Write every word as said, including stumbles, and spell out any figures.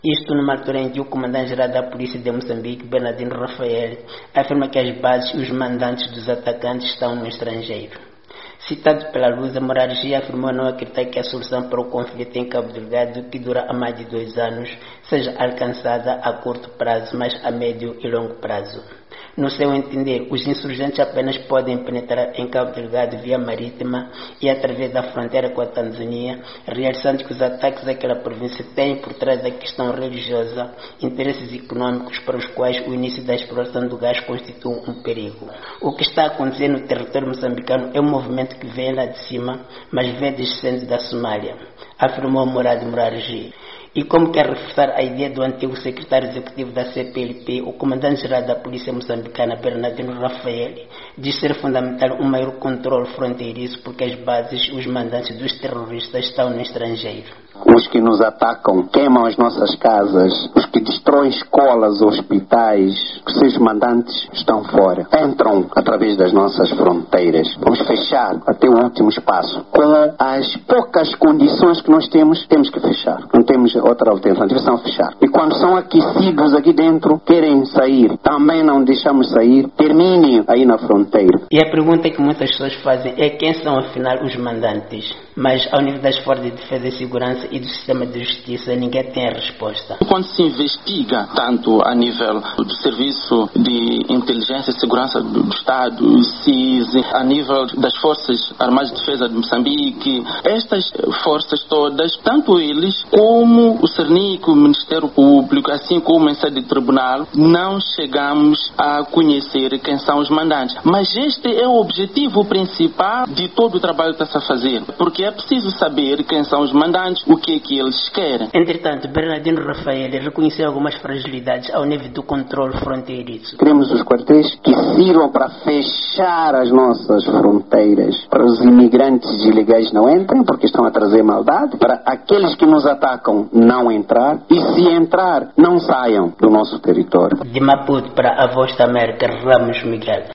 Isto numa altura em que o comandante-geral da Polícia de Moçambique, Bernardino Rafael, afirma que as bases e os mandantes dos atacantes estão no estrangeiro. Citado pela Lusa, Morarji afirmou não acreditar que a solução para o conflito em Cabo Delgado, que dura há mais de dois anos, seja alcançada a curto prazo, mas a médio e longo prazo. No seu entender, os insurgentes apenas podem penetrar em Cabo Delgado via marítima e através da fronteira com a Tanzânia, realçando que os ataques àquela província têm por trás da questão religiosa interesses econômicos para os quais o início da exploração do gás constitui um perigo. O que está acontecendo no território moçambicano é um movimento que vem lá de cima, mas vem descendo da Somália, afirmou Morad Morarji. E como quer reforçar a ideia do antigo secretário executivo da C P L P, o comandante-geral da Polícia Moçambicana, Bernardino Rafael, diz ser fundamental um maior controle fronteiriço porque as bases e os mandantes dos terroristas estão no estrangeiro. Os que nos atacam, queimam as nossas casas, os que destroem escolas, hospitais, os seus mandantes estão fora. Entram através das nossas fronteiras. Vamos fechar até o último espaço. Com as poucas condições que nós temos, temos que fechar. Não temos outra alternativa, são fechar. E quando são aquecidos aqui dentro, querem sair, também não deixamos sair, terminem aí na fronteira. E a pergunta que muitas pessoas fazem é quem são afinal os mandantes? Mas ao nível das forças de defesa e segurança e do sistema de justiça, ninguém tem a resposta. Quando se investiga, tanto a nível do Serviço de Inteligência e Segurança do Estado, C I S, a nível das Forças Armadas de Defesa de Moçambique, estas forças todas, tanto eles como o CERNIC, o Ministério Público, assim como em sede de tribunal, não chegamos a conhecer quem são os mandantes. Mas este é o objetivo principal de todo o trabalho que está a fazer, porque é preciso saber quem são os mandantes, o que é que eles querem. Entretanto, Bernardino Rafael reconheceu algumas fragilidades ao nível do controle fronteiriço. Queremos os quartéis que sirvam para fechar as nossas fronteiras, para os imigrantes ilegais não entrem, porque estão a trazer maldade, para aqueles que nos atacam não entrar, e se entrar, não saiam do nosso território. De Maputo para a Voz da América, Ramos Miguel.